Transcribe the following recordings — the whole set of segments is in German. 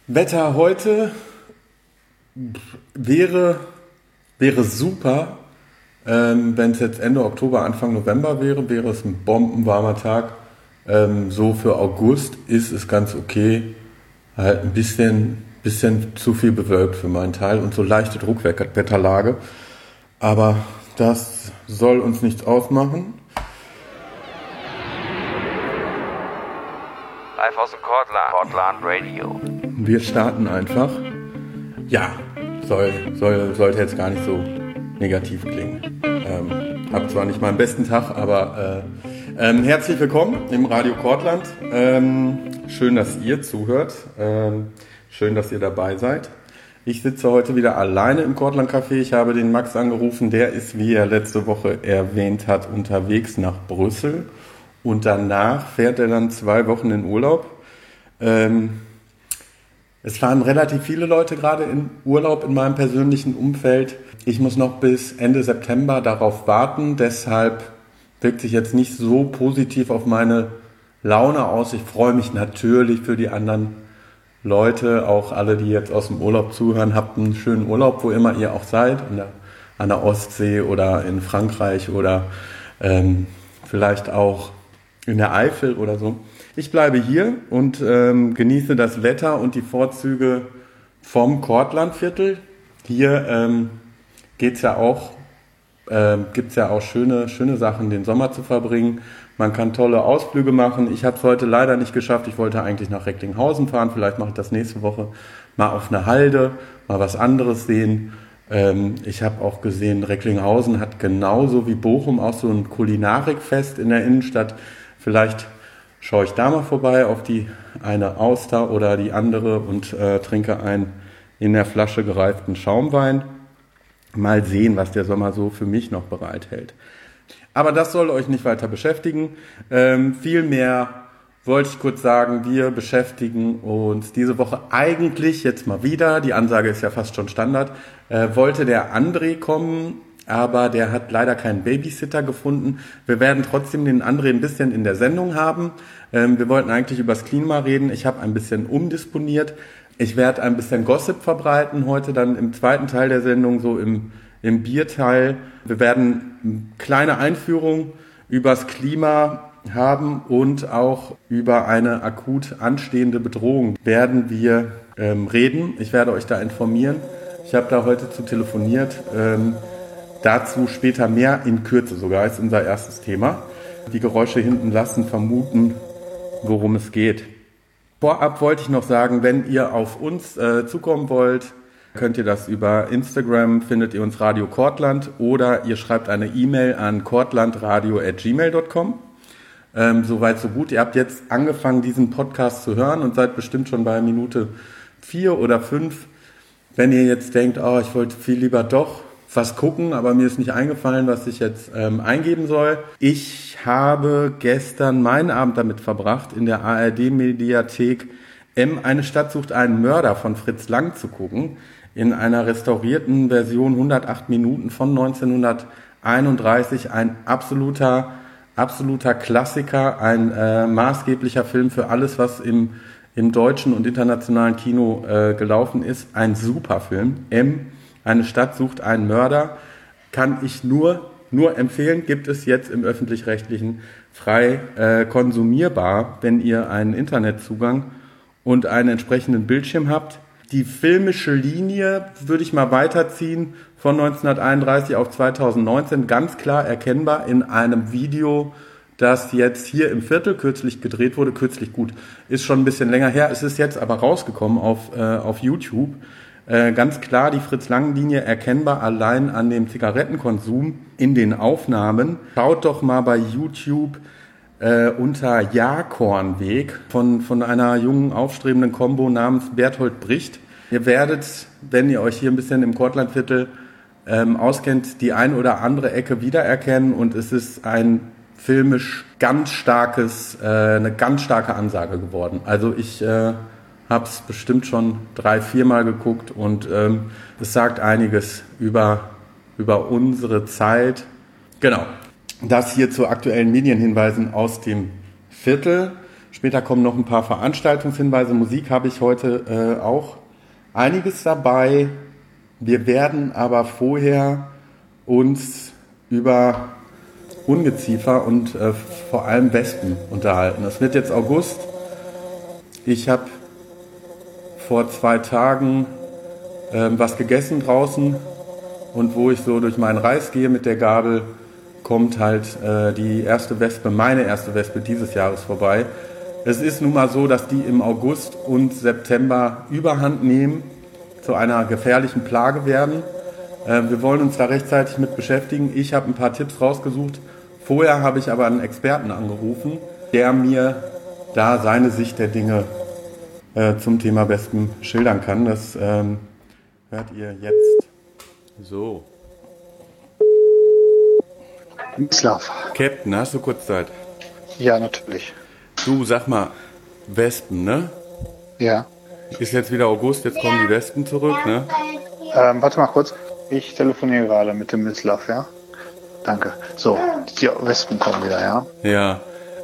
Wetter heute wäre super, wenn es jetzt Ende Oktober, Anfang November wäre es ein bombenwarmer Tag. So für August ist es ganz okay. Halt ein bisschen zu viel bewölkt für meinen Teil und so leichte Druckwetterlage. Aber das soll uns nichts ausmachen. Live aus dem Cortland Radio. Wir starten einfach. Ja, sollte jetzt gar nicht so negativ klingen. Hab zwar nicht meinen besten Tag, aber herzlich willkommen im Radio Cortland. Schön, dass ihr zuhört. Schön, dass ihr dabei seid. Ich sitze heute wieder alleine im Cortland Café. Ich habe den Max angerufen. Der ist, wie er letzte Woche erwähnt hat, unterwegs nach Brüssel. Und danach fährt er dann 2 Wochen in Urlaub. Es fahren relativ viele Leute gerade in Urlaub in meinem persönlichen Umfeld. Ich muss noch bis Ende September darauf warten. Deshalb wirkt sich jetzt nicht so positiv auf meine Laune aus. Ich freue mich natürlich für die anderen Leute, auch alle, die jetzt aus dem Urlaub zuhören. Habt einen schönen Urlaub, wo immer ihr auch seid. An der Ostsee oder in Frankreich oder vielleicht auch in der Eifel oder so. Ich bleibe hier und genieße das Wetter und die Vorzüge vom Cortlandviertel. Hier gibt's ja auch schöne Sachen, den Sommer zu verbringen. Man kann tolle Ausflüge machen. Ich habe es heute leider nicht geschafft. Ich wollte eigentlich nach Recklinghausen fahren. Vielleicht mache ich das nächste Woche mal auf eine Halde, mal was anderes sehen. Ich habe auch gesehen, Recklinghausen hat genauso wie Bochum auch so ein Kulinarikfest in der Innenstadt. Vielleicht schaue ich da mal vorbei auf die eine Auster oder die andere und trinke einen in der Flasche gereiften Schaumwein. Mal sehen, was der Sommer so für mich noch bereithält. Aber das soll euch nicht weiter beschäftigen. Vielmehr wollte ich kurz sagen, wir beschäftigen uns diese Woche eigentlich jetzt mal wieder, die Ansage ist ja fast schon Standard, wollte der André kommen, aber der hat leider keinen Babysitter gefunden. Wir werden trotzdem den André ein bisschen in der Sendung haben. Wir wollten eigentlich über das Klima reden. Ich habe ein bisschen umdisponiert. Ich werde ein bisschen Gossip verbreiten heute dann im zweiten Teil der Sendung, so im Bierteil. Wir werden eine kleine Einführung übers Klima haben und auch über eine akut anstehende Bedrohung werden wir reden. Ich werde euch da informieren. Ich habe da heute zu telefoniert. Dazu später mehr, in Kürze sogar, ist unser erstes Thema. Die Geräusche hinten lassen vermuten, worum es geht. Vorab wollte ich noch sagen, wenn ihr auf uns zukommen wollt, könnt ihr das über Instagram, findet ihr uns Radio Cortland, oder ihr schreibt eine E-Mail an cortlandradio@gmail.com. Soweit so gut. Ihr habt jetzt angefangen, diesen Podcast zu hören und seid bestimmt schon bei Minute 4 oder 5. Wenn ihr jetzt denkt, ich wollte viel lieber doch was gucken, aber mir ist nicht eingefallen, was ich jetzt eingeben soll. Ich habe gestern meinen Abend damit verbracht, in der ARD-Mediathek Eine Stadt sucht einen Mörder von Fritz Lang zu gucken, in einer restaurierten Version 108 Minuten von 1931, ein absoluter Klassiker, ein maßgeblicher Film für alles, was im deutschen und internationalen Kino gelaufen ist. Ein super Film. Eine Stadt sucht einen Mörder, kann ich nur empfehlen, gibt es jetzt im Öffentlich-Rechtlichen frei konsumierbar, wenn ihr einen Internetzugang und einen entsprechenden Bildschirm habt. Die filmische Linie würde ich mal weiterziehen von 1931 auf 2019, ganz klar erkennbar in einem Video, das jetzt hier im Viertel kürzlich gedreht wurde. Kürzlich gut, ist schon ein bisschen länger her, es ist jetzt aber rausgekommen auf YouTube. Ganz klar die Fritz-Lang-Linie erkennbar allein an dem Zigarettenkonsum in den Aufnahmen. Schaut doch mal bei YouTube unter Jahrkornweg von einer jungen, aufstrebenden Kombo namens Berthold Bricht. Ihr werdet, wenn ihr euch hier ein bisschen im Cortlandviertel auskennt, die ein oder andere Ecke wiedererkennen, und es ist ein filmisch eine ganz starke Ansage geworden. Also ich habe es bestimmt schon 3-4 Mal geguckt und es sagt einiges über unsere Zeit. Genau, das hier zu aktuellen Medienhinweisen aus dem Viertel. Später kommen noch ein paar Veranstaltungshinweise. Musik habe ich heute auch einiges dabei. Wir werden aber vorher uns über Ungeziefer und vor allem Wespen unterhalten. Es wird jetzt August. Ich habe vor 2 Tagen was gegessen draußen und wo ich so durch meinen Reis gehe mit der Gabel, kommt halt die erste Wespe, meine erste Wespe dieses Jahres vorbei. Es ist nun mal so, dass die im August und September Überhand nehmen, zu einer gefährlichen Plage werden. Wir wollen uns da rechtzeitig mit beschäftigen. Ich habe ein paar Tipps rausgesucht. Vorher habe ich aber einen Experten angerufen, der mir da seine Sicht der Dinge zum Thema Wespen schildern kann. Das hört ihr jetzt. So. Mislav. Captain, hast du kurz Zeit? Ja, natürlich. Du, sag mal, Wespen, ne? Ja. Ist jetzt wieder August, jetzt kommen die Wespen zurück, ne? Warte mal kurz. Ich telefoniere gerade mit dem Mislav, ja? Danke. So, die Wespen kommen wieder, ja? Ja.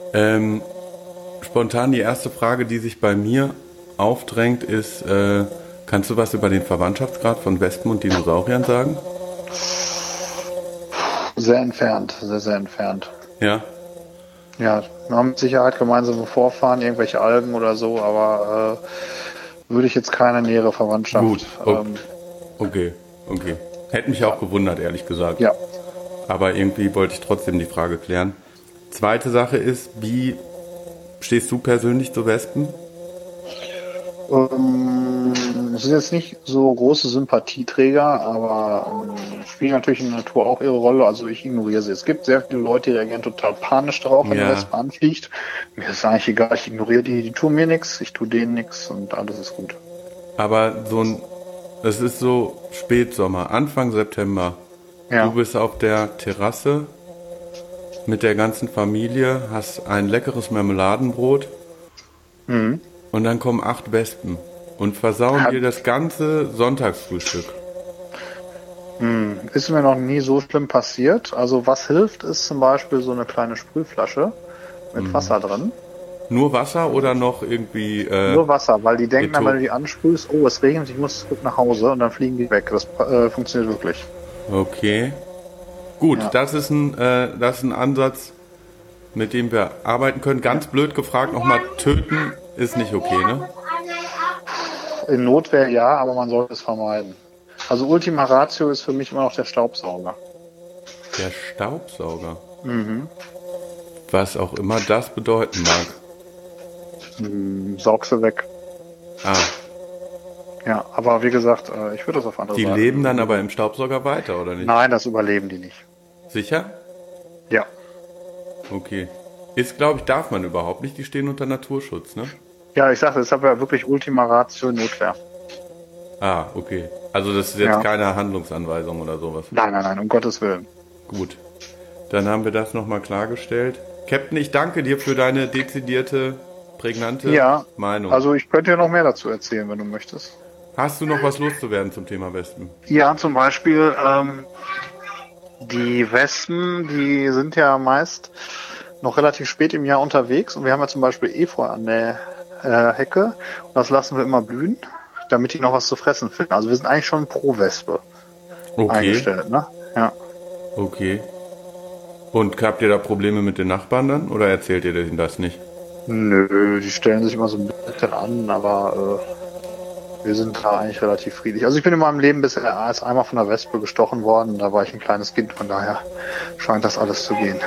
Spontan die erste Frage, die sich bei mir aufdrängt, ist, kannst du was über den Verwandtschaftsgrad von Wespen und Dinosauriern sagen? Sehr entfernt, sehr, sehr entfernt. Ja. Ja, wir haben mit Sicherheit gemeinsame Vorfahren, irgendwelche Algen oder so, aber würde ich jetzt keine nähere Verwandtschaft. Gut. Okay. Hätte mich auch gewundert, ehrlich gesagt. Ja. Aber irgendwie wollte ich trotzdem die Frage klären. Zweite Sache ist, wie stehst du persönlich zu Wespen? Es sind jetzt nicht so große Sympathieträger, aber spielen natürlich in der Natur auch ihre Rolle. Also ich ignoriere sie. Es gibt sehr viele Leute, die reagieren total panisch darauf, wenn eine Wespe anfliegt. Mir ist eigentlich egal, ich ignoriere die tun mir nichts, ich tue denen nichts und alles ist gut. Aber es ist so Spätsommer, Anfang September. Ja. Du bist auf der Terrasse mit der ganzen Familie, hast ein leckeres Marmeladenbrot und dann kommen 8 Wespen und versauen dir das ganze Sonntagsfrühstück. Ist mir noch nie so schlimm passiert. Also was hilft, ist zum Beispiel so eine kleine Sprühflasche mit Wasser drin. Nur Wasser oder noch irgendwie... Nur Wasser, weil die denken dann, Beton. wenn du die ansprühst, oh, es regnet, ich muss zurück nach Hause und dann fliegen die weg. Das funktioniert wirklich. Okay. Gut, Ja. das ist ein Ansatz, mit dem wir arbeiten können. Ganz blöd gefragt, nochmal töten ist nicht okay, ne? In Notwehr ja, aber man sollte es vermeiden. Also Ultima Ratio ist für mich immer noch der Staubsauger. Der Staubsauger. Was auch immer das bedeuten mag. Saugst du weg. Ah, Ja, aber wie gesagt, ich würde das auf andere die Seite. leben dann aber im Staubsauger weiter, oder nicht? Nein, das überleben die nicht. Sicher? Ja. Okay. Ist, glaube ich, darf man überhaupt nicht. Die stehen unter Naturschutz, ne? Ja, ich sage, das ist ja wirklich Ultima Ratio Notwehr. Ah, okay. Also das ist jetzt Ja. keine Handlungsanweisung oder sowas. Nein, um Gottes Willen. Gut. Dann haben wir das nochmal klargestellt. Captain, ich danke dir für deine dezidierte, prägnante Ja, Meinung. also ich könnte dir noch mehr dazu erzählen, wenn du möchtest. Hast du noch was loszuwerden zum Thema Wespen? Ja, zum Beispiel die Wespen, die sind ja meist noch relativ spät im Jahr unterwegs und wir haben ja zum Beispiel Efeu an der Hecke und das lassen wir immer blühen, damit die noch was zu fressen finden. Also wir sind eigentlich schon pro Wespe eingestellt, ne? Ja. Okay. Und habt ihr da Probleme mit den Nachbarn dann oder erzählt ihr denen das nicht? Nö, die stellen sich immer so ein bisschen an, aber wir sind da eigentlich relativ friedlich. Also ich bin in meinem Leben bisher erst einmal von einer Wespe gestochen worden, da war ich ein kleines Kind, von daher scheint das alles zu gehen.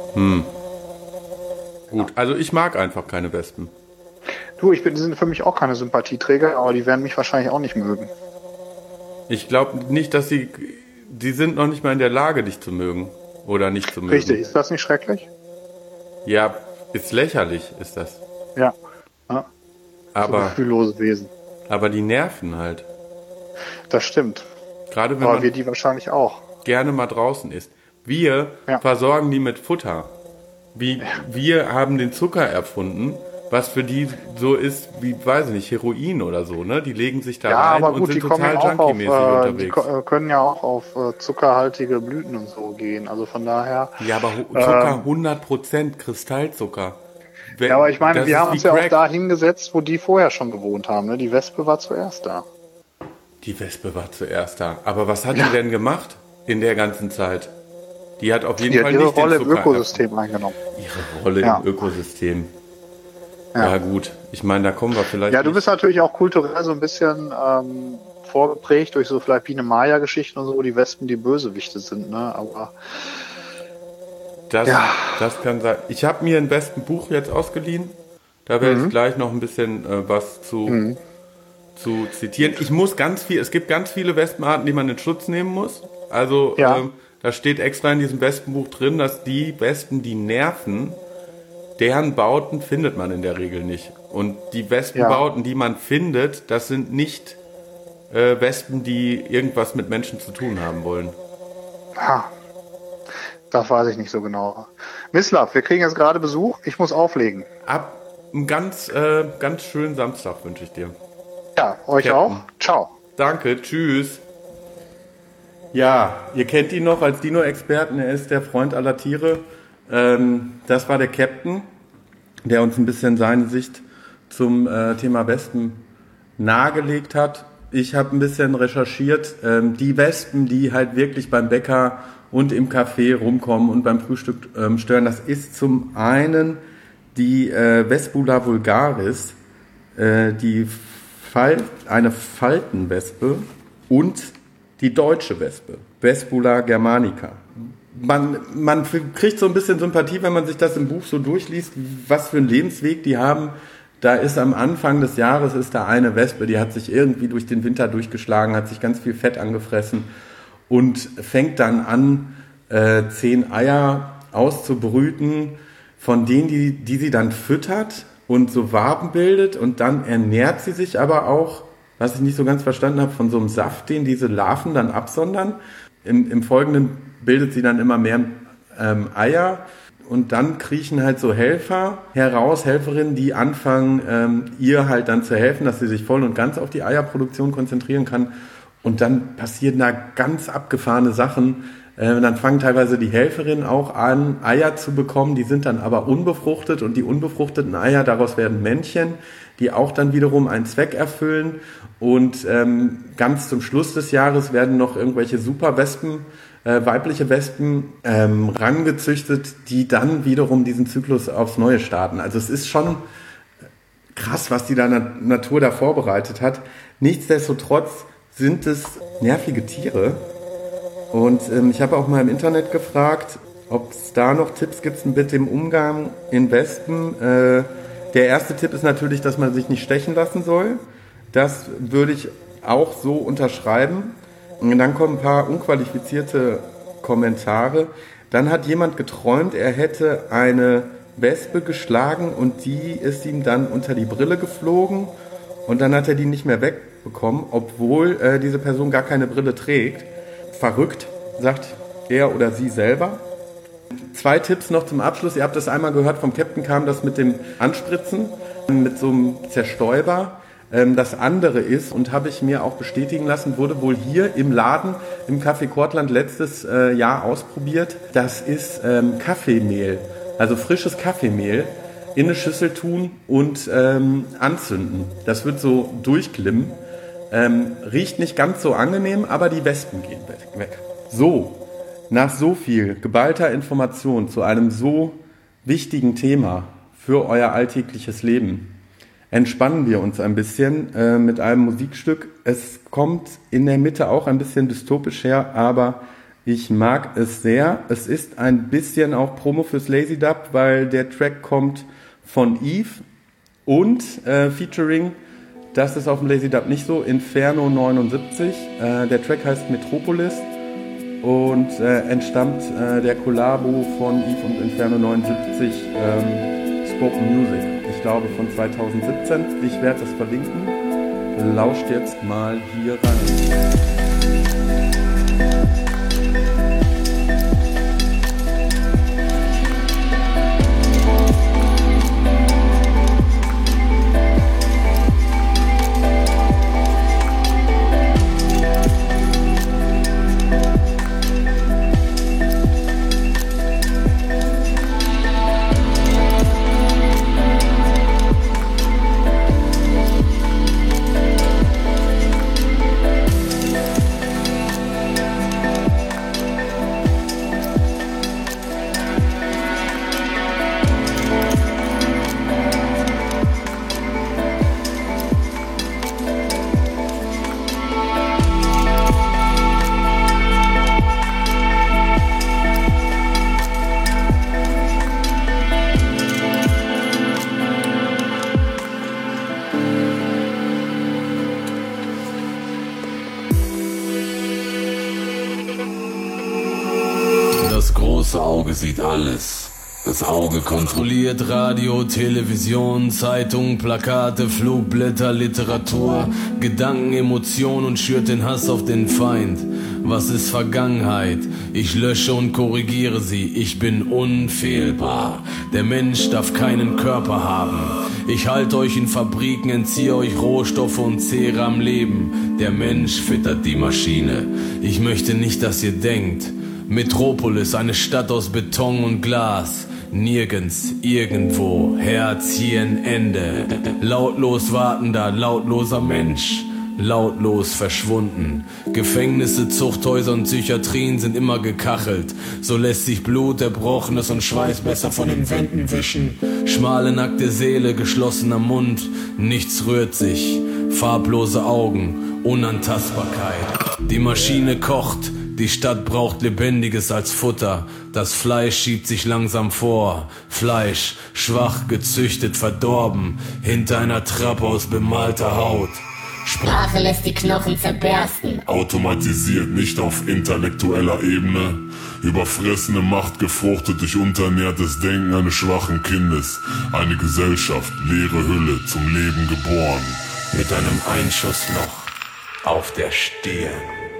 Gut, also ich mag einfach keine Wespen. Du, die sind für mich auch keine Sympathieträger, aber die werden mich wahrscheinlich auch nicht mögen. Ich glaube nicht, dass die sind noch nicht mal in der Lage, dich zu mögen. Oder nicht zu mögen. Richtig, ist das nicht schrecklich? Ja, ist lächerlich, ist das. Ja. Ja. So Aber, gefühllose Wesen. aber die nerven halt. Das stimmt. Gerade wenn Aber man wir die wahrscheinlich auch. gerne mal draußen ist. Wir Ja. versorgen die mit Futter. Wir haben den Zucker erfunden, was für die so ist wie, weiß ich nicht, Heroin oder so, ne? Die legen sich da Ja, rein aber und gut, die sind kommen total ja auch auf, junkie-mäßig die unterwegs. können ja auch auf zuckerhaltige Blüten und so gehen. Also von daher. Ja, aber Zucker 100%, Kristallzucker. Ja, aber ich meine, wir haben uns ja auch da hingesetzt, wo die vorher schon gewohnt haben. Ne? Die Wespe war zuerst da. Die Wespe war zuerst da. Aber was hat die denn gemacht in der ganzen Zeit? Die hat auf jeden Fall ihre nicht Rolle im Ökosystem eingenommen. Ihre Rolle im Ökosystem. Ja gut, ich meine, da kommen wir vielleicht... Ja, du bist natürlich auch kulturell so ein bisschen vorgeprägt durch so vielleicht Biene Maya-Geschichten und so, wo die Wespen die Bösewichte sind, ne? Aber... Das kann sein. Ich habe mir ein Wespenbuch jetzt ausgeliehen. Da werde ich gleich noch ein bisschen was zu zitieren. Es gibt ganz viele Wespenarten, die man in Schutz nehmen muss. Also da steht extra in diesem Wespenbuch drin, dass die Wespen, die nerven, deren Bauten findet man in der Regel nicht. Und die Wespenbauten, die man findet, das sind nicht Wespen, die irgendwas mit Menschen zu tun haben wollen. Das weiß ich nicht so genau. Mislav, wir kriegen jetzt gerade Besuch. Ich muss auflegen. Ab einen ganz schönen Samstag wünsche ich dir. Ja, euch Captain. Auch. Ciao. Danke, tschüss. Ja, ihr kennt ihn noch als Dino-Experten. Er ist der Freund aller Tiere. Das war der Captain, der uns ein bisschen seine Sicht zum Thema Wespen nahegelegt hat. Ich habe ein bisschen recherchiert. Die Wespen, die halt wirklich beim Bäcker und im Café rumkommen und beim Frühstück stören, das ist zum einen die Vespula vulgaris, eine Faltenwespe, und die deutsche Wespe, Vespula germanica. Man kriegt so ein bisschen Sympathie, wenn man sich das im Buch so durchliest, was für einen Lebensweg die haben. Da ist am Anfang des Jahres eine Wespe, die hat sich irgendwie durch den Winter durchgeschlagen, hat sich ganz viel Fett angefressen und fängt dann an, 10 Eier auszubrüten, von denen, die sie dann füttert und so Waben bildet, und dann ernährt sie sich aber auch, was ich nicht so ganz verstanden habe, von so einem Saft, den diese Larven dann absondern. Im Folgenden bildet sie dann immer mehr Eier, und dann kriechen halt so Helfer heraus, Helferinnen, die anfangen, ihr halt dann zu helfen, dass sie sich voll und ganz auf die Eierproduktion konzentrieren kann. Und dann passieren da ganz abgefahrene Sachen. Dann fangen teilweise die Helferinnen auch an, Eier zu bekommen, die sind dann aber unbefruchtet, und die unbefruchteten Eier, daraus werden Männchen, die auch dann wiederum einen Zweck erfüllen, und ganz zum Schluss des Jahres werden noch irgendwelche Superwespen, weibliche Wespen rangezüchtet, die dann wiederum diesen Zyklus aufs Neue starten. Also es ist schon krass, was die Natur da vorbereitet hat. Nichtsdestotrotz sind es nervige Tiere. Und ich habe auch mal im Internet gefragt, ob es da noch Tipps gibt mit dem Umgang in Wespen. Der erste Tipp ist natürlich, dass man sich nicht stechen lassen soll. Das würde ich auch so unterschreiben. Und dann kommen ein paar unqualifizierte Kommentare. Dann hat jemand geträumt, er hätte eine Wespe geschlagen und die ist ihm dann unter die Brille geflogen, und dann hat er die nicht mehr wegbekommen, obwohl diese Person gar keine Brille trägt. Verrückt, sagt er oder sie selber. 2 Tipps noch zum Abschluss. Ihr habt das einmal gehört, vom Captain kam das mit dem Anspritzen, mit so einem Zerstäuber. Das andere ist, und habe ich mir auch bestätigen lassen, wurde wohl hier im Laden im Café Kortland letztes Jahr ausprobiert. Das ist Kaffeemehl, also frisches Kaffeemehl in eine Schüssel tun und anzünden. Das wird so durchglimmen. Riecht nicht ganz so angenehm, aber die Wespen gehen weg. So, nach so viel geballter Information zu einem so wichtigen Thema für euer alltägliches Leben entspannen wir uns ein bisschen mit einem Musikstück. Es kommt in der Mitte auch ein bisschen dystopisch her, aber ich mag es sehr. Es ist ein bisschen auch Promo fürs Lazy Dub, weil der Track kommt von Eve und featuring, das ist auf dem Lazy Dub nicht so, Inferno 79. Der Track heißt Metropolis und entstammt der Kollabo von Eve und Inferno 79, Spoken Music. Ich glaube von 2017. Ich werde das verlinken. Lauscht jetzt mal hier rein. große Auge sieht alles. Das Auge kontrolliert Radio, Television, Zeitung, Plakate, Flugblätter, Literatur, Gedanken, Emotionen und schürt den Hass auf den Feind. Was ist Vergangenheit? Ich lösche und korrigiere sie. Ich bin unfehlbar. Der Mensch darf keinen Körper haben. Ich halte euch in Fabriken, entziehe euch Rohstoffe und zehre am Leben. Der Mensch füttert die Maschine. Ich möchte nicht, dass ihr denkt. Metropolis, eine Stadt aus Beton und Glas. Nirgends, irgendwo, Herz, Hirn, Ende. Lautlos wartender, lautloser Mensch. Lautlos verschwunden. Gefängnisse, Zuchthäuser und Psychiatrien sind immer gekachelt. So lässt sich Blut, Erbrochenes und Schweiß besser von den Wänden wischen. Schmale, nackte Seele, geschlossener Mund. Nichts rührt sich. Farblose Augen, Unantastbarkeit. Die Maschine kocht. Die Stadt braucht Lebendiges als Futter. Das Fleisch schiebt sich langsam vor. Fleisch, schwach, gezüchtet, verdorben. Hinter einer Trappe aus bemalter Haut. Sprache lässt die Knochen zerbersten. Automatisiert, nicht auf intellektueller Ebene. Überfressene Macht gefruchtet durch unternährtes Denken eines schwachen Kindes. Eine Gesellschaft, leere Hülle, zum Leben geboren. Mit einem Einschussloch auf der Stirn.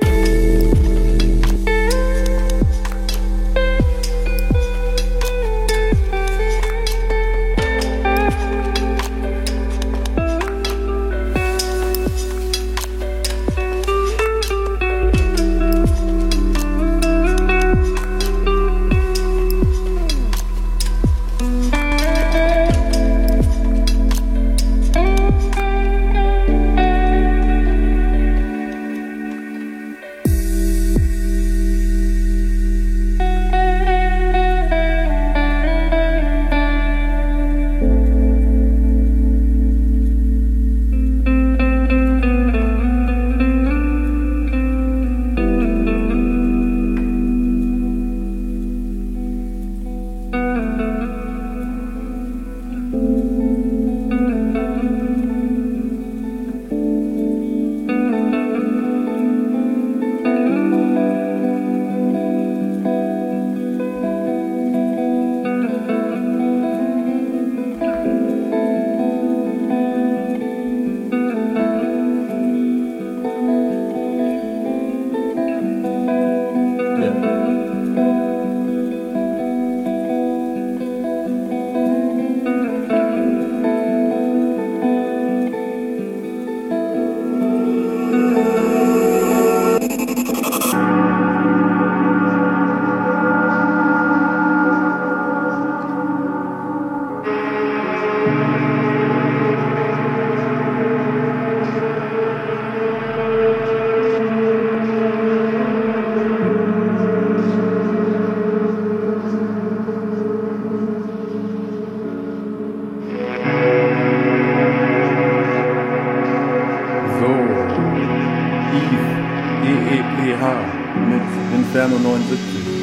Inferno 79.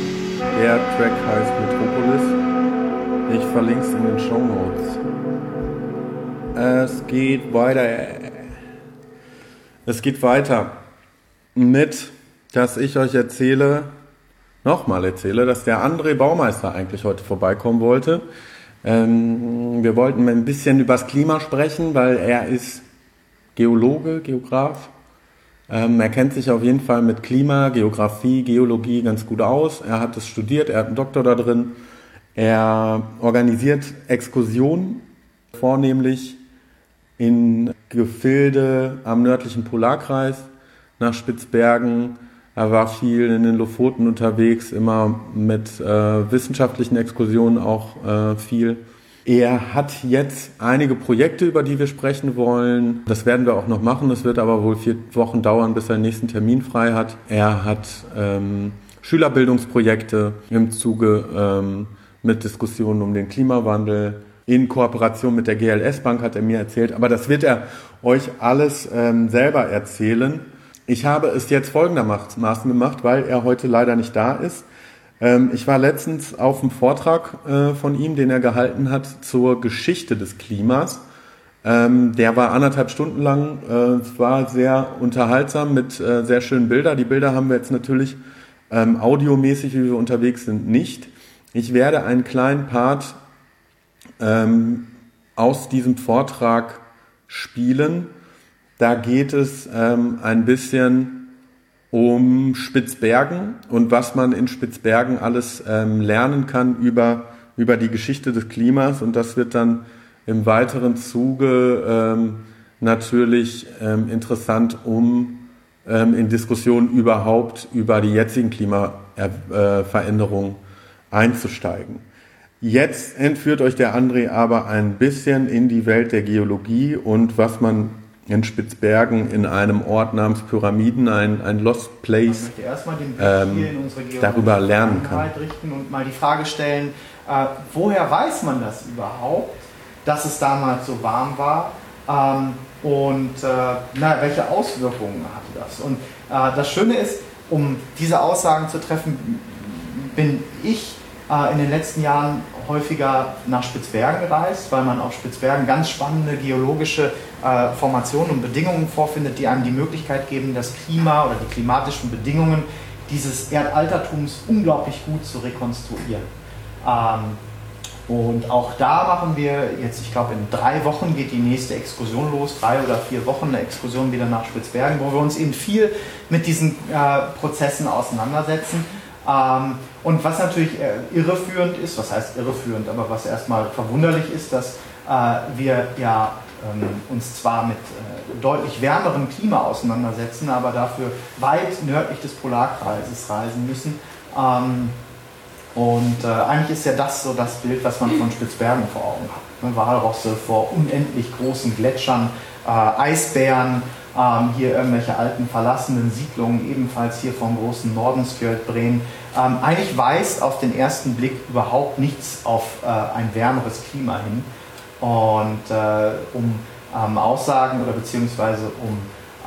Der Track heißt Metropolis. Ich verlinke es in den Shownotes. Es geht weiter mit, dass ich euch nochmal erzähle, dass der André Baumeister eigentlich heute vorbeikommen wollte. Wir wollten ein bisschen übers Klima sprechen, weil er ist Geologe, Geograf. Er kennt sich auf jeden Fall mit Klima, Geografie, Geologie ganz gut aus. Er hat es studiert, er hat einen Doktor da drin. Er organisiert Exkursionen, vornehmlich in Gefilde am nördlichen Polarkreis, nach Spitzbergen. Er war viel in den Lofoten unterwegs, immer mit wissenschaftlichen Exkursionen auch viel. Er hat jetzt einige Projekte, über die wir sprechen wollen. Das werden wir auch noch machen. Es wird aber wohl 4 Wochen dauern, bis er den nächsten Termin frei hat. Er hat Schülerbildungsprojekte im Zuge mit Diskussionen um den Klimawandel. In Kooperation mit der GLS Bank hat er mir erzählt. Aber das wird er euch alles selber erzählen. Ich habe es jetzt folgendermaßen gemacht, weil er heute leider nicht da ist. Ich war letztens auf einem Vortrag von ihm, den er gehalten hat zur Geschichte des Klimas. Der war 1,5 Stunden lang. Es war sehr unterhaltsam mit sehr schönen Bildern. Die Bilder haben wir jetzt natürlich audiomäßig, wie wir unterwegs sind, nicht. Ich werde einen kleinen Part aus diesem Vortrag spielen. Da geht es ein bisschen um Spitzbergen und was man in Spitzbergen alles lernen kann über die Geschichte des Klimas. Und das wird dann im weiteren Zuge natürlich interessant, um in Diskussionen überhaupt über die jetzigen Klimaveränderungen einzusteigen. Jetzt entführt euch der André aber ein bisschen in die Welt der Geologie und was man in Spitzbergen in einem Ort namens Pyramiden, ein Lost Place, darüber lernen kann. Richten und mal die Frage stellen, woher weiß man das überhaupt, dass es damals so warm war welche Auswirkungen hatte das? Und das Schöne ist, um diese Aussagen zu treffen, bin ich in den letzten Jahren häufiger nach Spitzbergen gereist, weil man auf Spitzbergen ganz spannende geologische Formationen und Bedingungen vorfindet, die einem die Möglichkeit geben, das Klima oder die klimatischen Bedingungen dieses Erdaltertums unglaublich gut zu rekonstruieren. Und auch da machen wir jetzt, ich glaube in 3 Wochen geht die nächste Exkursion los, 3 oder 4 Wochen eine Exkursion wieder nach Spitzbergen, wo wir uns eben viel mit diesen Prozessen auseinandersetzen. Und was natürlich irreführend ist, was heißt irreführend, aber was erstmal verwunderlich ist, dass wir ja uns zwar mit deutlich wärmerem Klima auseinandersetzen, aber dafür weit nördlich des Polarkreises reisen müssen. Eigentlich ist ja das so das Bild, was man von Spitzbergen vor Augen hat. Walrosse vor unendlich großen Gletschern, Eisbären, hier irgendwelche alten verlassenen Siedlungen, ebenfalls hier vom großen Nordenskjöld Bremen. Eigentlich weist auf den ersten Blick überhaupt nichts auf ein wärmeres Klima hin. Und um Aussagen oder beziehungsweise um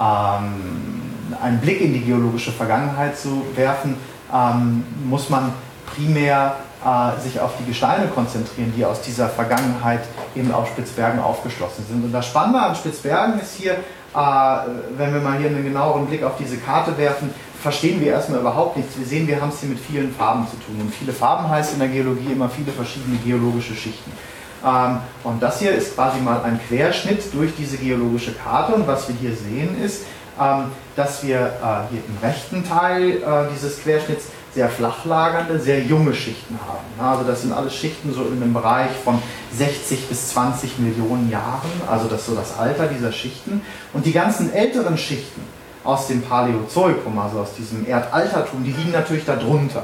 einen Blick in die geologische Vergangenheit zu werfen, muss man primär sich auf die Gesteine konzentrieren, die aus dieser Vergangenheit eben auf Spitzbergen aufgeschlossen sind. Und das Spannende an Spitzbergen ist hier, wenn wir mal hier einen genaueren Blick auf diese Karte werfen, verstehen wir erstmal überhaupt nichts. Wir sehen, wir haben es hier mit vielen Farben zu tun. Und viele Farben heißt in der Geologie immer viele verschiedene geologische Schichten. Und das hier ist quasi mal ein Querschnitt durch diese geologische Karte. Und was wir hier sehen ist, dass wir hier im rechten Teil dieses Querschnitts sehr flach lagernde, sehr junge Schichten haben. Also das sind alles Schichten so in einem Bereich von 60 bis 20 Millionen Jahren, also das ist so das Alter dieser Schichten. Und die ganzen älteren Schichten aus dem Paläozoikum, also aus diesem Erdaltertum, die liegen natürlich darunter.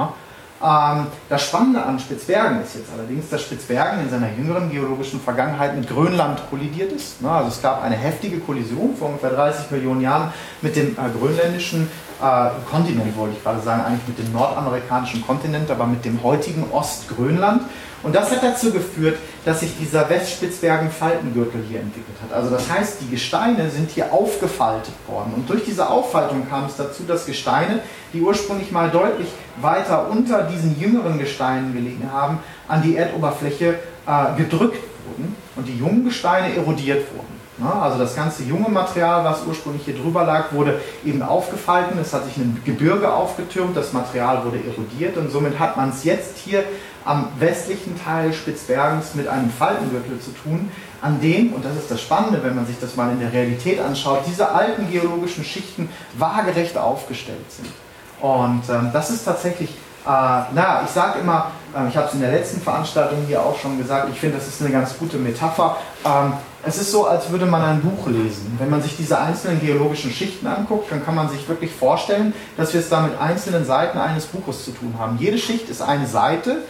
Das Spannende an Spitzbergen ist jetzt allerdings, dass Spitzbergen in seiner jüngeren geologischen Vergangenheit mit Grönland kollidiert ist. Also es gab eine heftige Kollision vor ungefähr 30 Millionen Jahren mit dem grönländischen Kontinent, wollte ich gerade sagen, eigentlich mit dem nordamerikanischen Kontinent, aber mit dem heutigen Ostgrönland. Und das hat dazu geführt, dass sich dieser Westspitzbergen-Faltengürtel hier entwickelt hat. Also das heißt, die Gesteine sind hier aufgefaltet worden. Und durch diese Aufaltung kam es dazu, dass Gesteine, die ursprünglich mal deutlich weiter unter diesen jüngeren Gesteinen gelegen haben, an die Erdoberfläche gedrückt wurden und die jungen Gesteine erodiert wurden. Also das ganze junge Material, was ursprünglich hier drüber lag, wurde eben aufgefalten. Es hat sich ein Gebirge aufgetürmt, das Material wurde erodiert und somit hat man es jetzt hier am westlichen Teil Spitzbergens mit einem Faltengürtel zu tun, an dem, und das ist das Spannende, wenn man sich das mal in der Realität anschaut, diese alten geologischen Schichten waagerecht aufgestellt sind. Und das ist tatsächlich, ich sage immer, ich habe es in der letzten Veranstaltung hier auch schon gesagt, ich finde, das ist eine ganz gute Metapher. Es ist so, als würde man ein Buch lesen. Wenn man sich diese einzelnen geologischen Schichten anguckt, dann kann man sich wirklich vorstellen, dass wir es da mit einzelnen Seiten eines Buches zu tun haben. Jede Schicht ist eine Seite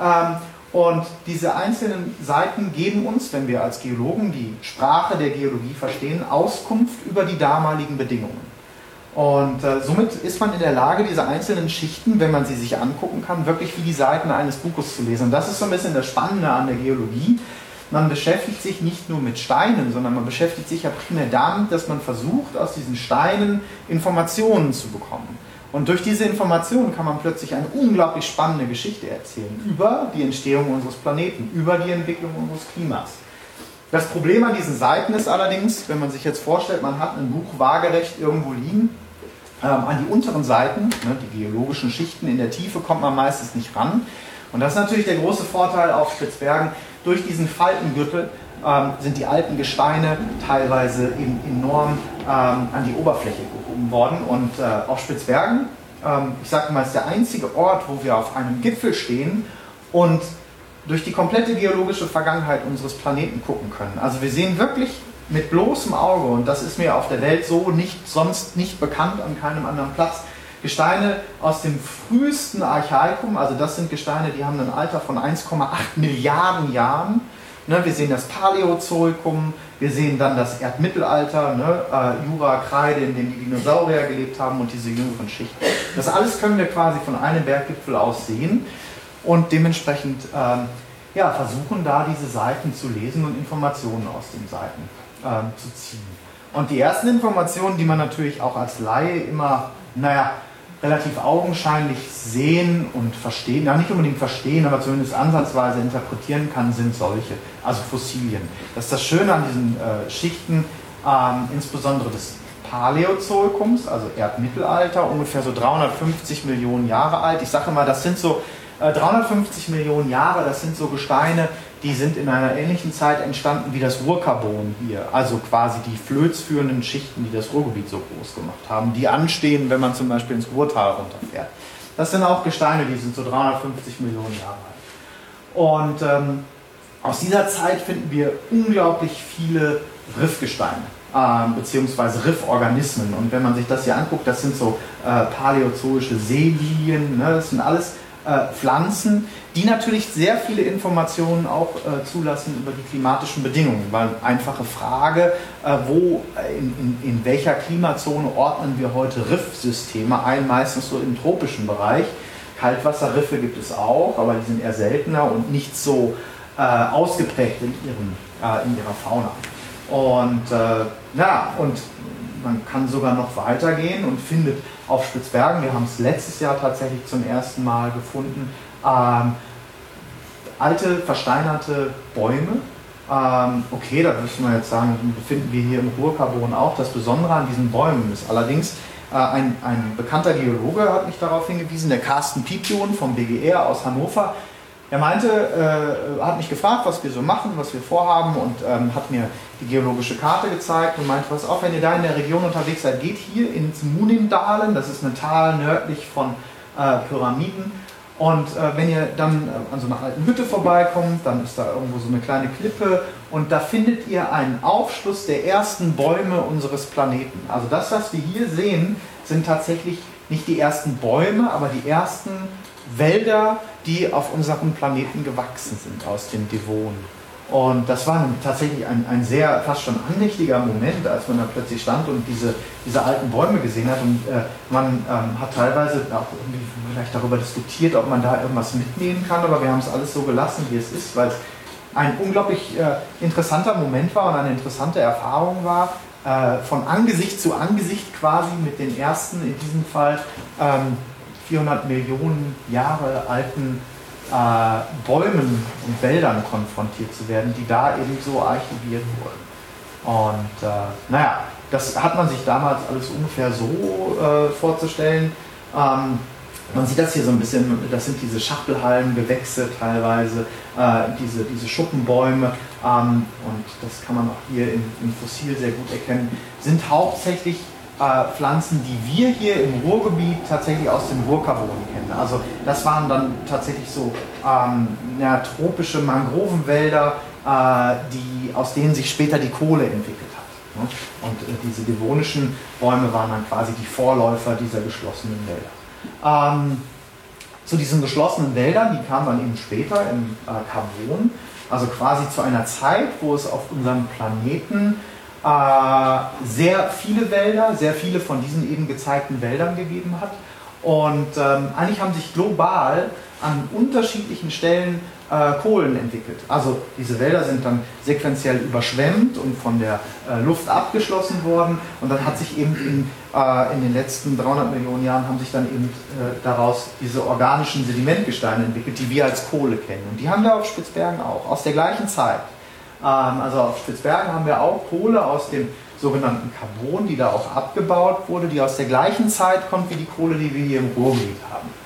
und diese einzelnen Seiten geben uns, wenn wir als Geologen die Sprache der Geologie verstehen, Auskunft über die damaligen Bedingungen. Und somit ist man in der Lage, diese einzelnen Schichten, wenn man sie sich angucken kann, wirklich wie die Seiten eines Buches zu lesen. Und das ist so ein bisschen das Spannende an der Geologie. Man beschäftigt sich nicht nur mit Steinen, sondern man beschäftigt sich ja primär damit, dass man versucht, aus diesen Steinen Informationen zu bekommen. Und durch diese Informationen kann man plötzlich eine unglaublich spannende Geschichte erzählen über die Entstehung unseres Planeten, über die Entwicklung unseres Klimas. Das Problem an diesen Seiten ist allerdings, wenn man sich jetzt vorstellt, man hat ein Buch waagerecht irgendwo liegen, an die unteren Seiten, die geologischen Schichten in der Tiefe, kommt man meistens nicht ran. Und das ist natürlich der große Vorteil auf Spitzbergen. Durch diesen Faltengürtel sind die alten Gesteine teilweise eben enorm an die Oberfläche gehoben worden. Und auf Spitzbergen, ich sage mal, ist der einzige Ort, wo wir auf einem Gipfel stehen und durch die komplette geologische Vergangenheit unseres Planeten gucken können. Also wir sehen wirklich mit bloßem Auge, und das ist mir auf der Welt so sonst nicht bekannt an keinem anderen Platz, Gesteine aus dem frühesten Archaikum, also das sind Gesteine, die haben ein Alter von 1,8 Milliarden Jahren. Ne, wir sehen das Paläozoikum, wir sehen dann das Erdmittelalter, ne, Jura, Kreide, in dem die Dinosaurier gelebt haben und diese jüngeren Schichten. Das alles können wir quasi von einem Berggipfel aus sehen und dementsprechend versuchen da diese Seiten zu lesen und Informationen aus den Seiten zu ziehen. Und die ersten Informationen, die man natürlich auch als Laie immer, relativ augenscheinlich sehen und verstehen, nicht unbedingt verstehen, aber zumindest ansatzweise interpretieren kann, sind solche, also Fossilien. Das ist das Schöne an diesen Schichten, insbesondere des Paläozoikums, also Erdmittelalter, ungefähr so 350 Millionen Jahre alt. Ich sage mal, das sind so 350 Millionen Jahre, das sind so Gesteine, die sind in einer ähnlichen Zeit entstanden wie das Ruhrkarbon hier, also quasi die flözführenden Schichten, die das Ruhrgebiet so groß gemacht haben, die anstehen, wenn man zum Beispiel ins Ruhrtal runterfährt. Das sind auch Gesteine, die sind so 350 Millionen Jahre alt. Und aus dieser Zeit finden wir unglaublich viele Riffgesteine, beziehungsweise Rifforganismen. Und wenn man sich das hier anguckt, das sind so paläozoische Seelilien, ne? Das sind alles Pflanzen, die natürlich sehr viele Informationen auch zulassen über die klimatischen Bedingungen, weil einfache Frage, in welcher Klimazone ordnen wir heute Riffsysteme ein, meistens so im tropischen Bereich. Kaltwasserriffe gibt es auch, aber die sind eher seltener und nicht so ausgeprägt in ihrer Fauna. Und und man kann sogar noch weitergehen und findet auf Spitzbergen, wir haben es letztes Jahr tatsächlich zum ersten Mal gefunden, alte versteinerte Bäume. Okay, da müssen wir jetzt sagen, die befinden wir hier im Ruhrkarbon auch. Das Besondere an diesen Bäumen ist allerdings, ein bekannter Geologe hat mich darauf hingewiesen, der Carsten Pipion vom BGR aus Hannover. Er hat mich gefragt, was wir so machen, was wir vorhaben und hat mir die geologische Karte gezeigt und meinte, pass auf, wenn ihr da in der Region unterwegs seid, geht hier ins Munindalen, das ist ein Tal nördlich von Pyramiden. Und wenn ihr dann an so einer alten Hütte vorbeikommt, dann ist da irgendwo so eine kleine Klippe und da findet ihr einen Aufschluss der ersten Bäume unseres Planeten. Also das, was wir hier sehen, sind tatsächlich nicht die ersten Bäume, aber die ersten Wälder, die auf unserem Planeten gewachsen sind aus den Devonen. Und das war tatsächlich ein sehr, fast schon andächtiger Moment, als man da plötzlich stand und diese alten Bäume gesehen hat. Und man hat teilweise auch irgendwie vielleicht darüber diskutiert, ob man da irgendwas mitnehmen kann, aber wir haben es alles so gelassen, wie es ist, weil es ein unglaublich interessanter Moment war und eine interessante Erfahrung war, von Angesicht zu Angesicht quasi mit den ersten, in diesem Fall 400 Millionen Jahre alten Bäumen und Wäldern konfrontiert zu werden, die da eben so archiviert wurden. Und das hat man sich damals alles ungefähr so vorzustellen. Man sieht das hier so ein bisschen, das sind diese Schachtelhalmgewächse teilweise, diese Schuppenbäume, und das kann man auch hier im Fossil sehr gut erkennen, sind hauptsächlich Pflanzen, die wir hier im Ruhrgebiet tatsächlich aus dem Ruhrkarbon kennen. Also das waren dann tatsächlich so tropische Mangrovenwälder, aus denen sich später die Kohle entwickelt hat. Ne? Und diese devonischen Bäume waren dann quasi die Vorläufer dieser geschlossenen Wälder. Zu diesen geschlossenen Wäldern, die kamen dann eben später im Karbon, also quasi zu einer Zeit, wo es auf unserem Planeten sehr viele Wälder, sehr viele von diesen eben gezeigten Wäldern gegeben hat. Und eigentlich haben sich global an unterschiedlichen Stellen Kohlen entwickelt. Also diese Wälder sind dann sequenziell überschwemmt und von der Luft abgeschlossen worden. Und dann hat sich eben in den letzten 300 Millionen Jahren haben sich dann eben daraus diese organischen Sedimentgesteine entwickelt, die wir als Kohle kennen. Und die haben wir auf Spitzbergen auch, aus der gleichen Zeit. Also auf Spitzbergen haben wir auch Kohle aus dem sogenannten Carbon, die da auch abgebaut wurde, die aus der gleichen Zeit kommt wie die Kohle, die wir hier im Ruhrgebiet haben.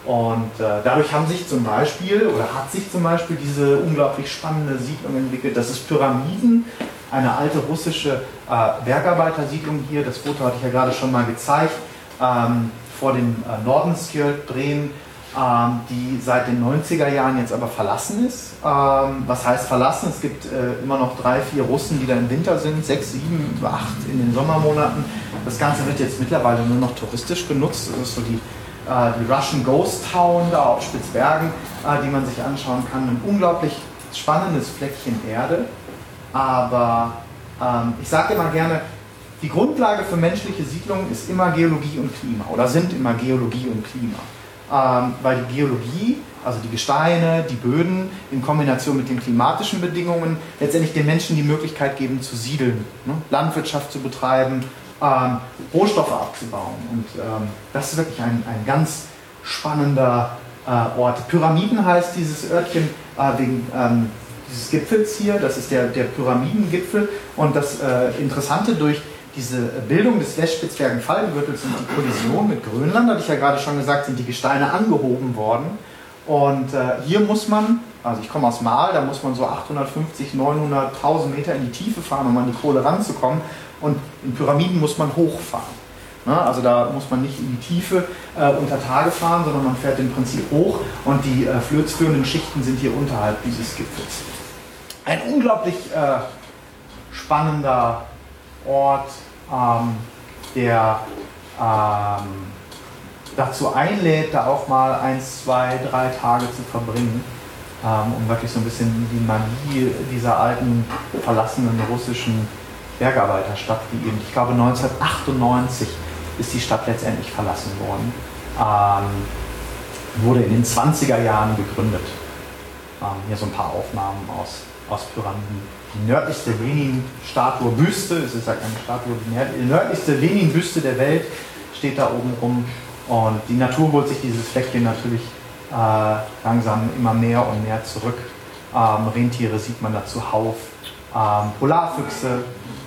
Und dadurch hat sich zum Beispiel diese unglaublich spannende Siedlung entwickelt. Das ist Pyramiden, eine alte russische Bergarbeitersiedlung hier. Das Foto hatte ich ja gerade schon mal gezeigt, vor dem Nordenskjöld-Drehen, die seit den 90er Jahren jetzt aber verlassen ist. Was heißt verlassen? Es gibt immer noch 3, 4 Russen, die da im Winter sind, 6, 7, 8 in den Sommermonaten. Das Ganze wird jetzt mittlerweile nur noch touristisch genutzt. Das ist so die Russian Ghost Town da auf Spitzbergen, die man sich anschauen kann. Ein unglaublich spannendes Fleckchen Erde. Aber ich sage immer gerne, die Grundlage für menschliche Siedlungen ist immer Geologie und Klima oder sind immer Geologie und Klima. Weil die Geologie, also die Gesteine, die Böden in Kombination mit den klimatischen Bedingungen letztendlich den Menschen die Möglichkeit geben zu siedeln, ne? Landwirtschaft zu betreiben, Rohstoffe abzubauen. Und das ist wirklich ein ganz spannender Ort. Pyramiden heißt dieses Örtchen wegen dieses Gipfels hier, das ist der Pyramidengipfel. Und das Interessante durch diese Bildung des Westspitzbergen-Fallgürtels und die Kollision mit Grönland, hatte ich ja gerade schon gesagt, sind die Gesteine angehoben worden. Und hier muss man, also ich komme aus Marl, da muss man so 850, 900, 1000 Meter in die Tiefe fahren, um an die Kohle ranzukommen. Und in Pyramiden muss man hochfahren. Ne? Also da muss man nicht in die Tiefe unter Tage fahren, sondern man fährt im Prinzip hoch und die flözführenden Schichten sind hier unterhalb dieses Gipfels. Ein unglaublich spannender Ort, der dazu einlädt, da auch mal 1, 2, 3 Tage zu verbringen, um wirklich so ein bisschen die Magie dieser alten, verlassenen russischen Bergarbeiterstadt, die eben, ich glaube 1998 ist die Stadt letztendlich verlassen worden, wurde in den 20er Jahren gegründet. Hier so ein paar Aufnahmen aus Pyramiden. Die nördlichste Lenin-Statue, Büste, es ist ja keine Statue, die nördlichste Lenin-Büste der Welt steht da oben rum. Und die Natur holt sich dieses Fleckchen natürlich langsam immer mehr und mehr zurück. Rentiere sieht man da zuhauf, Polarfüchse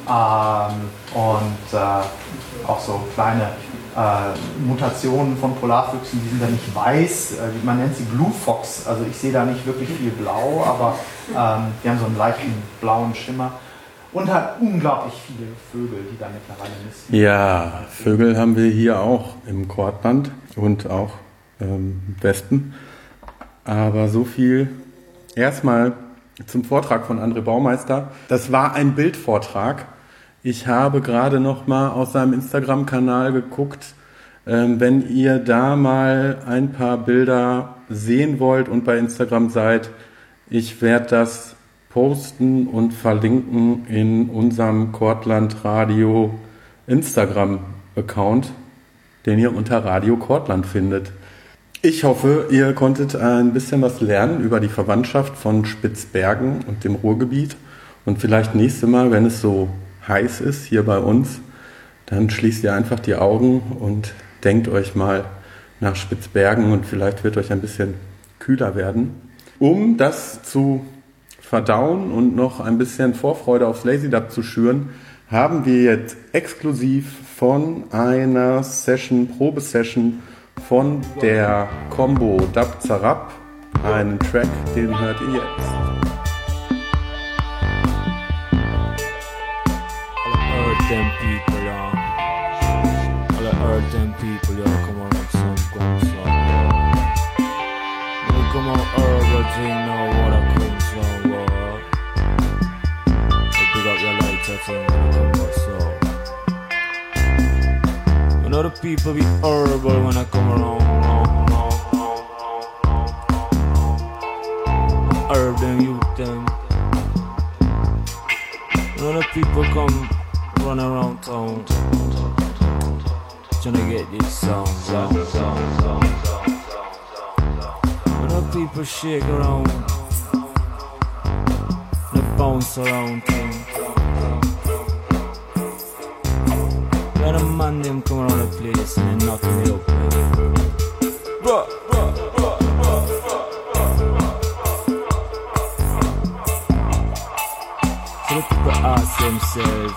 und auch so kleine Mutationen von Polarfüchsen, die sind da nicht weiß, man nennt sie Blue Fox, also ich sehe da nicht wirklich viel Blau, aber die haben so einen leichten blauen Schimmer und hat unglaublich viele Vögel, die da mittlerweile nisten. Ja, Vögel haben wir hier auch im Kortland und auch Wespen, aber so viel erstmal zum Vortrag von André Baumeister. Das war ein Bildvortrag. Ich habe gerade noch mal aus seinem Instagram-Kanal geguckt. Wenn ihr da mal ein paar Bilder sehen wollt und bei Instagram seid, ich werde das posten und verlinken in unserem Kortland Radio Instagram-Account, den ihr unter Radio Kortland findet. Ich hoffe, ihr konntet ein bisschen was lernen über die Verwandtschaft von Spitzbergen und dem Ruhrgebiet. Und vielleicht nächstes Mal, wenn es so heiß ist hier bei uns, dann schließt ihr einfach die Augen und denkt euch mal nach Spitzbergen und vielleicht wird euch ein bisschen kühler werden. Um das zu verdauen und noch ein bisschen Vorfreude aufs Lazy Dub zu schüren, haben wir jetzt exklusiv von einer Probesession von der Combo Dub Zarab einen Track, den hört ihr jetzt. Them people, all I heard them people, come on, some guns, come on, everything now, what I come from, pick up your lighter thing, come on, so. You know the people be horrible when I come around, herb them, youth them. You know the people come run around town trying to get this song. When the people shake around, they bounce around thing. When the man them come around the place and they knock me up. So the people ask themselves,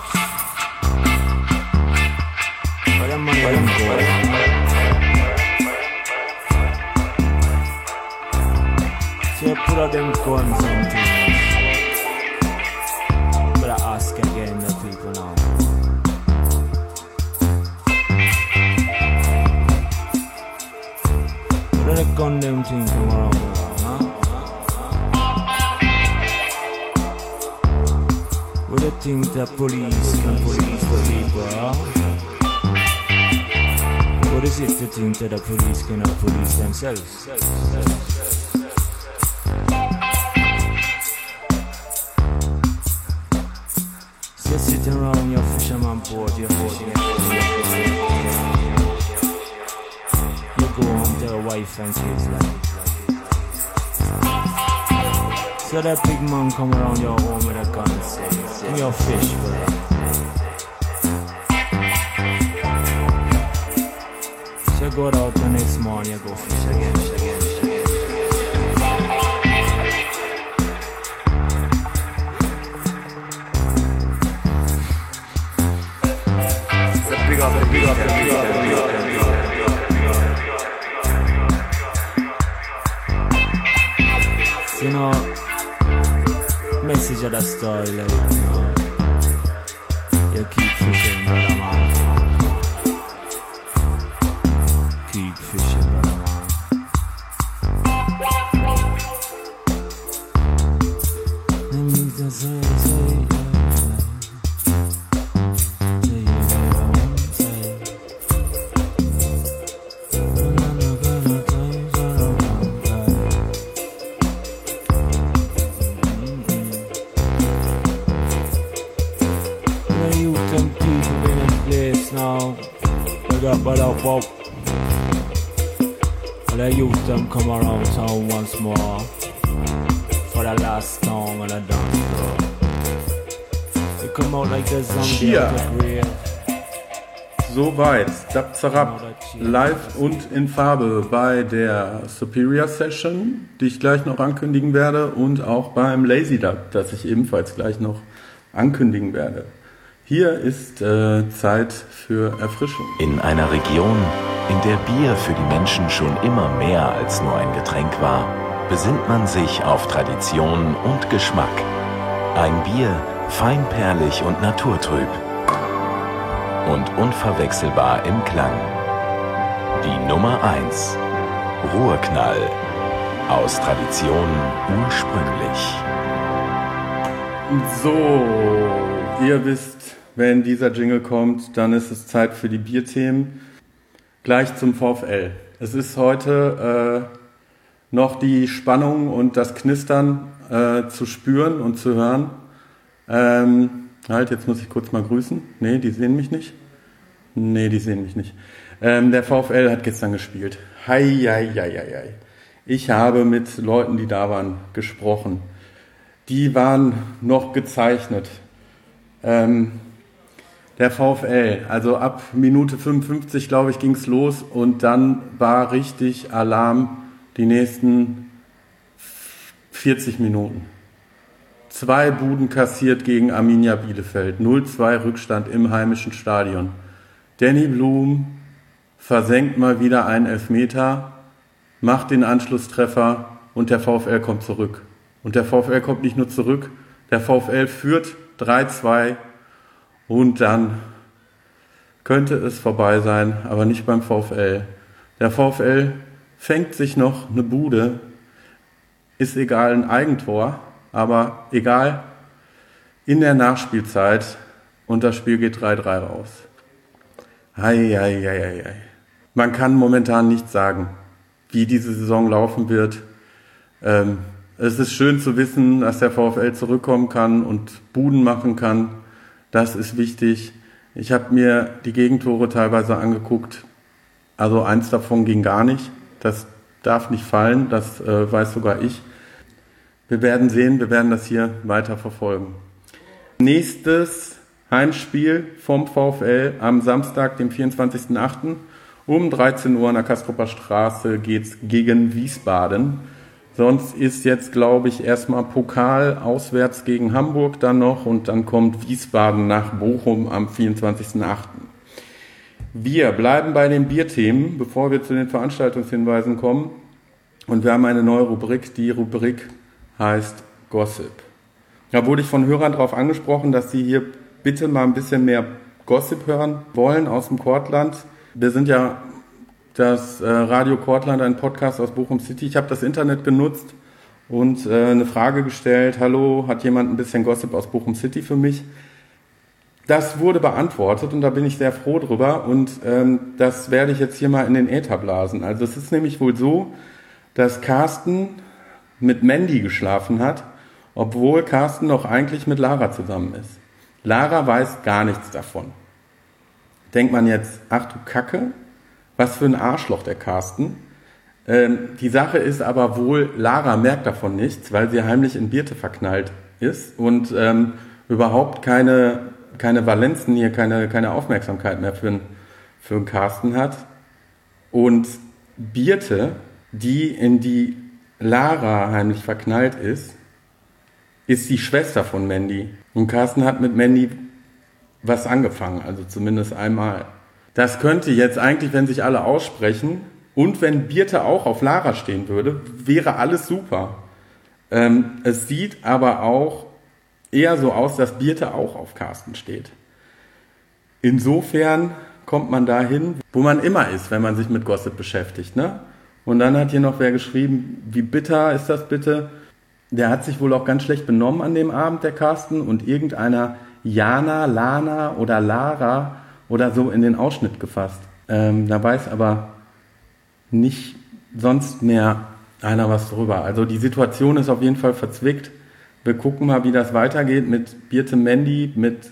out them guns and things. But I ask again the people now. Where the gun them thing come around now, huh? Where the think the police can police the people, huh? What is it to think that the police cannot police themselves? So sitting around your fisherman board, you're fishing. You go home to your wife and kids like. So that big man come around your home with a gun and say, "Me your fish, brother." So go out the next morning, you go fish again. Big up. You know, message of the story, like, you know, you keep fishing, brother man. Keep fishing, brother man. Let me just say. Pop. And the youth them come around town once more for the last song on the dance floor. They come out like the zombie out of the grave. Soweit Dab live und in Farbe bei der Superior Session, die ich gleich noch ankündigen werde, und auch beim Lazy Dub, das ich ebenfalls gleich noch ankündigen werde. Hier ist Zeit für Erfrischung. In einer Region, in der Bier für die Menschen schon immer mehr als nur ein Getränk war, besinnt man sich auf Tradition und Geschmack. Ein Bier, feinperlig und naturtrüb und unverwechselbar im Klang. Die Nummer 1, Ruhrknall, aus Tradition ursprünglich. So, ihr wisst, wenn dieser Jingle kommt, dann ist es Zeit für die Bierthemen. Gleich zum VfL. Es ist heute noch die Spannung und das Knistern zu spüren und zu hören. Jetzt muss ich kurz mal grüßen. Nee, die sehen mich nicht. Der VfL hat gestern gespielt. Hei. Ich habe mit Leuten, die da waren, gesprochen. Die waren noch gezeichnet. Der VfL, also ab Minute 55, glaube ich, ging es los und dann war richtig Alarm die nächsten 40 Minuten. 2 Buden kassiert gegen Arminia Bielefeld, 0-2 Rückstand im heimischen Stadion. Danny Blum versenkt mal wieder einen Elfmeter, macht den Anschlusstreffer und der VfL kommt zurück. Und der VfL kommt nicht nur zurück, der VfL führt 3-2 und dann könnte es vorbei sein, aber nicht beim VfL. Der VfL fängt sich noch eine Bude, ist egal, ein Eigentor, aber egal, in der Nachspielzeit und das Spiel geht 3-3 raus. Hei. Man kann momentan nicht sagen, wie diese Saison laufen wird. Es ist schön zu wissen, dass der VfL zurückkommen kann und Buden machen kann. Das ist wichtig. Ich habe mir die Gegentore teilweise angeguckt. Also eins davon ging gar nicht. Das darf nicht fallen, das weiß sogar ich. Wir werden sehen, wir werden das hier weiter verfolgen. Nächstes Heimspiel vom VfL am Samstag, dem 24.08. um 13 Uhr an der Castroper Straße geht's gegen Wiesbaden. Sonst ist jetzt, glaube ich, erstmal Pokal auswärts gegen Hamburg dann noch und dann kommt Wiesbaden nach Bochum am 24.08. Wir bleiben bei den Bierthemen, bevor wir zu den Veranstaltungshinweisen kommen. Und wir haben eine neue Rubrik, die Rubrik heißt Gossip. Da wurde ich von Hörern darauf angesprochen, dass sie hier bitte mal ein bisschen mehr Gossip hören wollen aus dem Kortland. Wir sind ja das Radio Kortland, ein Podcast aus Bochum City. Ich habe das Internet genutzt und eine Frage gestellt. Hallo, hat jemand ein bisschen Gossip aus Bochum City für mich? Das wurde beantwortet und da bin ich sehr froh drüber und das werde ich jetzt hier mal in den Äther blasen. Also es ist nämlich wohl so, dass Carsten mit Mandy geschlafen hat, obwohl Carsten noch eigentlich mit Lara zusammen ist. Lara weiß gar nichts davon. Denkt man jetzt, ach du Kacke, was für ein Arschloch der Carsten. Die Sache ist aber wohl, Lara merkt davon nichts, weil sie heimlich in Birte verknallt ist und überhaupt keine Valenzen hier, keine Aufmerksamkeit mehr für den Carsten hat. Und Birte, die in die Lara heimlich verknallt ist die Schwester von Mandy. Und Carsten hat mit Mandy was angefangen, also zumindest einmal. Das könnte jetzt eigentlich, wenn sich alle aussprechen und wenn Birte auch auf Lara stehen würde, wäre alles super. Es sieht aber auch eher so aus, dass Birte auch auf Carsten steht. Insofern kommt man dahin, wo man immer ist, wenn man sich mit Gossip beschäftigt, ne? Und dann hat hier noch wer geschrieben, wie bitter ist das bitte? Der hat sich wohl auch ganz schlecht benommen an dem Abend, der Carsten, und irgendeiner Jana, Lana oder Lara oder so in den Ausschnitt gefasst. Da weiß aber nicht sonst mehr einer was drüber. Also die Situation ist auf jeden Fall verzwickt. Wir gucken mal, wie das weitergeht mit Birte Mandy, mit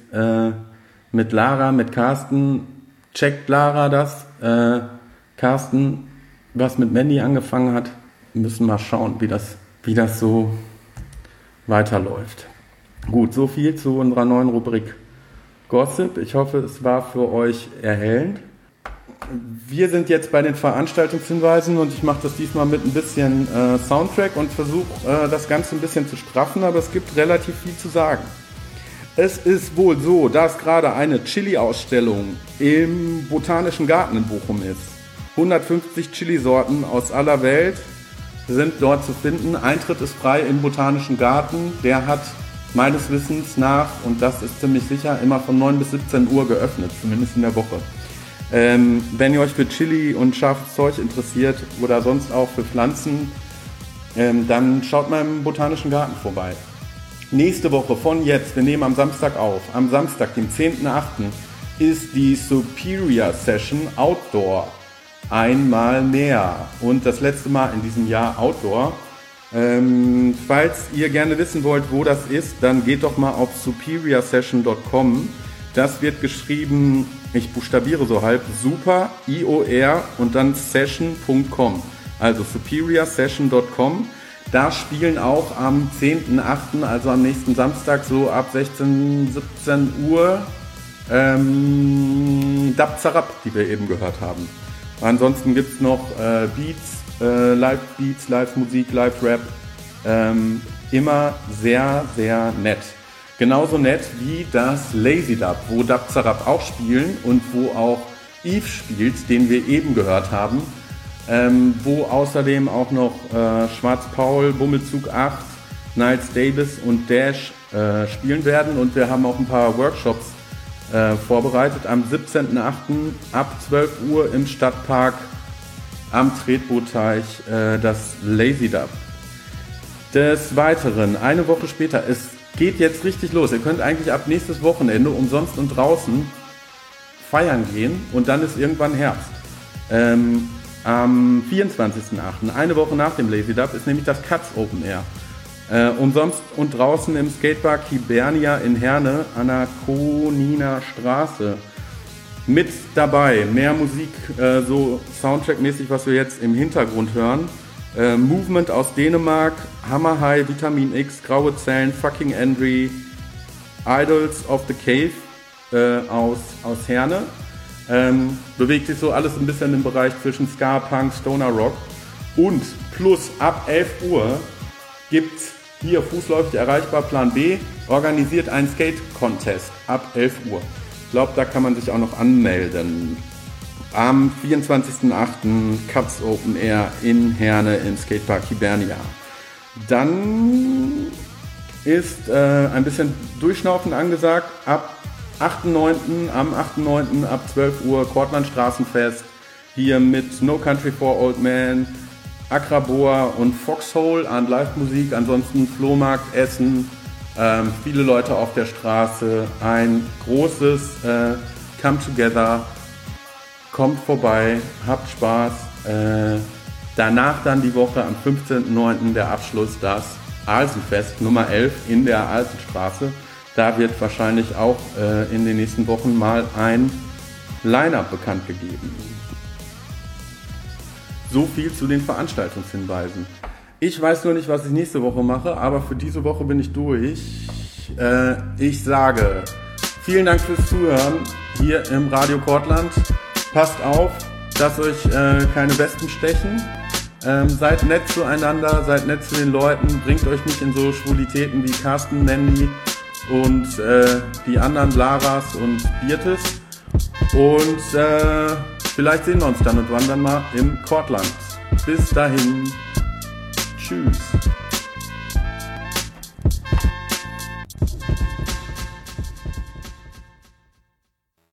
Lara, mit Carsten. Checkt Lara das? Carsten, was mit Mandy angefangen hat, müssen mal schauen, wie das so weiterläuft. Gut, so viel zu unserer neuen Rubrik Gossip. Ich hoffe, es war für euch erhellend. Wir sind jetzt bei den Veranstaltungshinweisen und ich mache das diesmal mit ein bisschen Soundtrack und versuche das Ganze ein bisschen zu straffen, aber es gibt relativ viel zu sagen. Es ist wohl so, dass gerade eine Chili-Ausstellung im Botanischen Garten in Bochum ist. 150 Chili-Sorten aus aller Welt sind dort zu finden. Eintritt ist frei im Botanischen Garten. Der hat meines Wissens nach, und das ist ziemlich sicher, immer von 9 bis 17 Uhr geöffnet, zumindest in der Woche. Wenn ihr euch für Chili und scharfes Zeug interessiert oder sonst auch für Pflanzen, dann schaut mal im Botanischen Garten vorbei. Nächste Woche von jetzt, wir nehmen am Samstag auf, am Samstag, dem 10.8., ist die Superior Session Outdoor. Einmal mehr. Und das letzte Mal in diesem Jahr Outdoor. Falls ihr gerne wissen wollt, wo das ist, dann geht doch mal auf superiorsession.com. Das wird geschrieben, ich buchstabiere so halb, super, IOR und dann session.com. Also superiorsession.com. Da spielen auch am 10.8., also am nächsten Samstag, so ab 16, 17 Uhr, Dabzarab, die wir eben gehört haben. Ansonsten gibt es noch Beats, Live-Musik, Live-Rap. Immer sehr, sehr nett. Genauso nett wie das Lazy Dub, wo Dabzarab auch spielen und wo auch Yves spielt, den wir eben gehört haben. Wo außerdem auch noch Schwarz Paul, Bummelzug 8, Niles Davis und Dash spielen werden. Und wir haben auch ein paar Workshops vorbereitet. Am 17.8. ab 12 Uhr im Stadtpark am Tretbootteich das Lazy Dub. Des Weiteren, eine Woche später, es geht jetzt richtig los. Ihr könnt eigentlich ab nächstes Wochenende umsonst und draußen feiern gehen und dann ist irgendwann Herbst. Am 24.8., eine Woche nach dem Lazy Dub, ist nämlich das Katz Open Air. Umsonst und draußen im Skatepark Hibernia in Herne an der Koniner Straße. Mit dabei mehr Musik, so Soundtrack-mäßig, was wir jetzt im Hintergrund hören. Movement aus Dänemark, Hammer High, Vitamin X, Graue Zellen, Fucking Andrew, Idols of the Cave aus Herne. Bewegt sich so alles ein bisschen im Bereich zwischen Ska, Punk, Stoner Rock. Und plus ab 11 Uhr gibt's hier fußläufig erreichbar Plan B, organisiert einen Skate-Contest ab 11 Uhr. Ich glaube, da kann man sich auch noch anmelden. Am 24.8. Cuts Open Air in Herne im Skatepark Hibernia. Dann ist ein bisschen Durchschnaufen angesagt. Am 8.9. ab 12 Uhr Cortland Straßenfest. Hier mit No Country for Old Men, Akraboa und Foxhole an Live-Musik. Ansonsten Flohmarkt, Essen, viele Leute auf der Straße. Ein großes Come Together. Kommt vorbei, habt Spaß. Danach dann die Woche am 15.9. der Abschluss, das Alsenfest Nummer 11 in der Alsenstraße. Da wird wahrscheinlich auch in den nächsten Wochen mal ein Line-Up bekannt gegeben. So viel zu den Veranstaltungshinweisen. Ich weiß nur nicht, was ich nächste Woche mache, aber für diese Woche bin ich durch. Ich sage vielen Dank fürs Zuhören hier im Radio Cortland. Passt auf, dass euch keine Wespen stechen. Seid nett zueinander, seid nett zu den Leuten, bringt euch nicht in so Schwulitäten wie Carsten, Mandy und die anderen Laras und Birtes. Und vielleicht sehen wir uns dann und wann dann mal im Cortland. Bis dahin. Tschüss.